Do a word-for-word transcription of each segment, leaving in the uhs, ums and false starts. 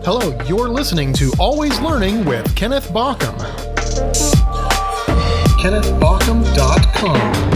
Hello, you're listening to Always Learning with Kenneth Baucom. Kenneth Baucom dot com.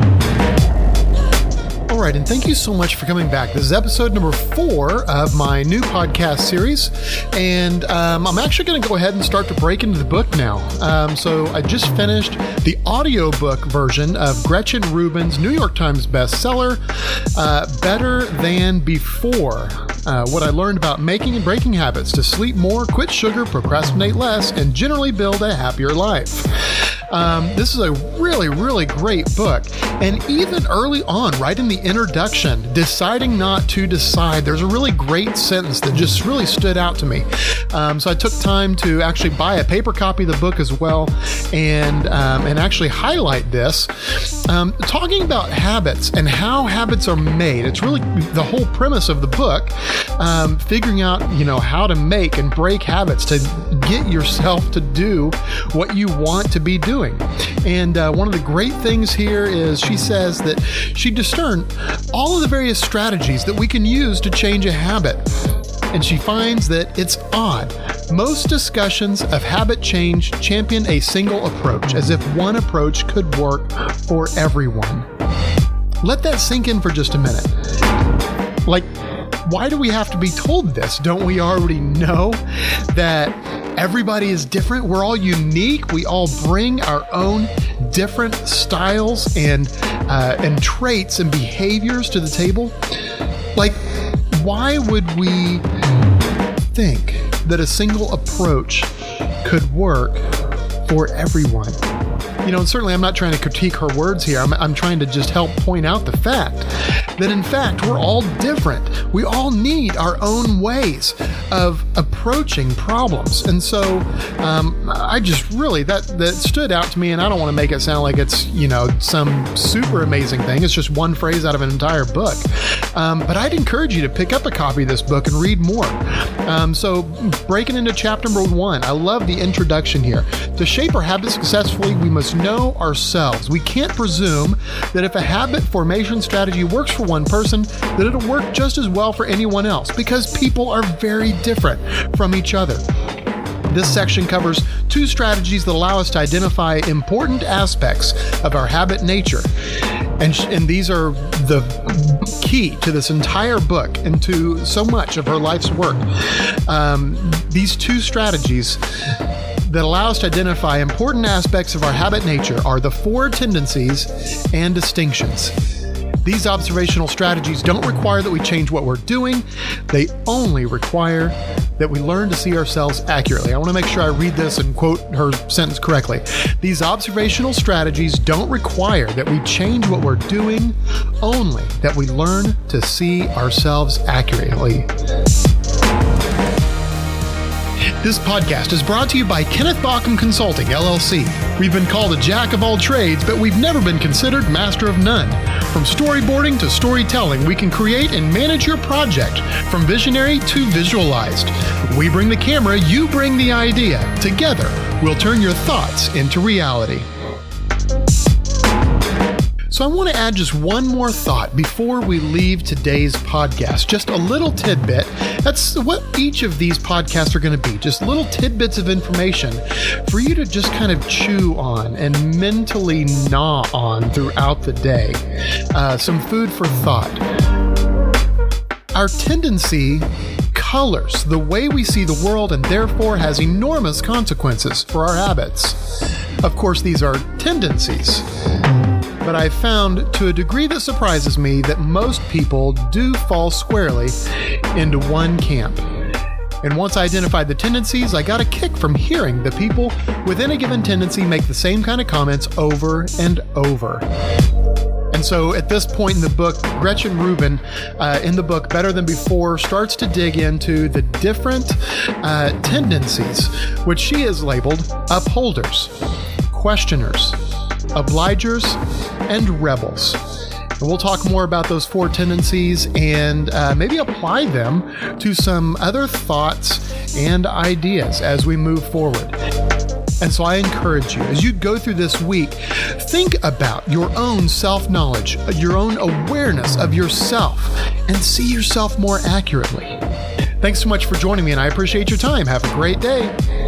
All right, and thank you so much for coming back. This is episode number four of my new podcast series, and um, I'm actually going to go ahead and start to break into the book now. Um, so I just finished the audiobook version of Gretchen Rubin's New York Times bestseller, uh, Better Than Before. Uh, what I learned about making and breaking habits to sleep more, quit sugar, procrastinate less, and generally build a happier life. Um, this is a really, really great book. And even early on, right in the introduction, deciding not to decide, there's a really great sentence that just really stood out to me. Um, so I took time to actually buy a paper copy of the book as well and, um, and actually highlight this. Um, talking about habits and how habits are made. It's really the whole premise of the book. Um, figuring out, you know, how to make and break habits to get yourself to do what you want to be doing. And uh, one of the great things here is she says that she discerned all of the various strategies that we can use to change a habit. And she finds that it's odd. Most discussions of habit change champion a single approach, as if one approach could work for everyone. Let that sink in for just a minute. Like, why do we have to be told this? Don't we already know that everybody is different? We're all unique. We all bring our own different styles and uh, and traits and behaviors to the table. Like, why would we think that a single approach could work for everyone? You know, and certainly I'm not trying to critique her words here. I'm, I'm trying to just help point out the fact that, in fact, we're all different. We all need our own ways of approaching problems. And so um, I just really, that, that stood out to me, and I don't want to make it sound like it's, you know, some super amazing thing. It's just one phrase out of an entire book. Um, but I'd encourage you to pick up a copy of this book and read more. Um, so breaking into chapter number one, I love the introduction here. To shape our habits successfully, we must know ourselves. We can't presume that if a habit formation strategy works for one person, that it'll work just as well for anyone else, because people are very different from each other. This section covers two strategies that allow us to identify important aspects of our habit nature. And, sh- and these are the key to this entire book and to so much of her life's work. Um, these two strategies that allow us to identify important aspects of our habit nature are the four tendencies and distinctions. These observational strategies don't require that we change what we're doing. They only require that we learn to see ourselves accurately. I want to make sure I read this and quote her sentence correctly. These observational strategies don't require that we change what we're doing, only that we learn to see ourselves accurately. This podcast is brought to you by Kenneth Baucom Consulting, L L C. We've been called a jack of all trades, but we've never been considered master of none. From storyboarding to storytelling, we can create and manage your project from visionary to visualized. We bring the camera, you bring the idea. Together, we'll turn your thoughts into reality. So I want to add just one more thought before we leave today's podcast. Just a little tidbit. That's what each of these podcasts are going to be. Just little tidbits of information for you to just kind of chew on and mentally gnaw on throughout the day. Uh, some food for thought. Our tendency colors the way we see the world and therefore has enormous consequences for our habits. Of course, these are tendencies. But I found, to a degree that surprises me, that most people do fall squarely into one camp. And once I identified the tendencies, I got a kick from hearing the people within a given tendency make the same kind of comments over and over. And so at this point in the book, Gretchen Rubin, uh, in the book Better Than Before, starts to dig into the different uh, tendencies, which she has labeled upholders, questioners, obligers, and rebels. And we'll talk more about those four tendencies and uh, maybe apply them to some other thoughts and ideas as we move forward. And so I encourage you, as you go through this week, think about your own self-knowledge, your own awareness of yourself, and see yourself more accurately. Thanks so much for joining me, and I appreciate your time. Have a great day.